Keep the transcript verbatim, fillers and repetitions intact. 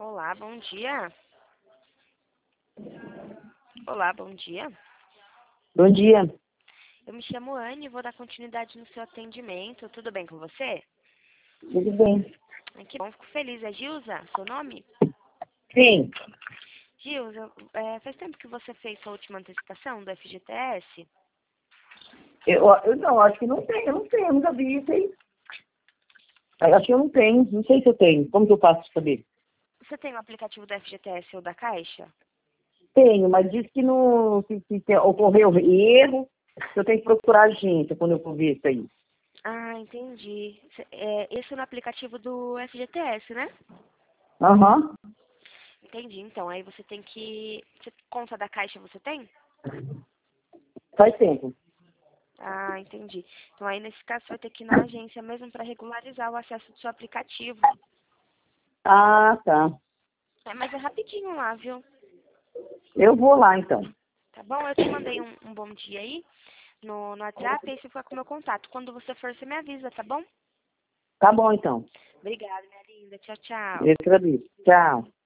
Olá, bom dia. Olá, bom dia. Bom dia. Eu me chamo Anne e vou dar continuidade no seu atendimento. Tudo bem com você? Tudo bem? Ai, que bom, fico feliz. É Gilza, seu nome? Sim. Gilza, é, faz tempo que você fez sua última antecipação do F G T S? Eu, eu não, acho que não tem, eu não tenho, eu nunca vi isso aí. Eu Acho que eu não tenho, não sei se eu tenho. Como que eu faço pra saber? Você tem o aplicativo do F G T S ou da Caixa? Tenho, mas diz que não, se, se te- ocorreu erro, eu tenho que procurar a agência quando eu for ver isso aí. Ah, entendi. Cê- É, esse é no aplicativo do F G T S, né? Aham, Entendi. Então, aí você tem que... Você, conta da Caixa você tem? faz tempo. Ah, entendi. Então, aí nesse caso, você vai ter que ir na agência mesmo para regularizar o acesso do seu aplicativo. Ah, tá. É, mas é rapidinho lá, viu? Eu vou lá então. Tá bom? Eu te mandei um, um bom dia aí no, no WhatsApp, aí você fica com o meu contato. Quando você for, você me avisa, tá bom? Tá bom então. Obrigada, minha linda. Tchau, tchau. Eu agradeço. Tchau.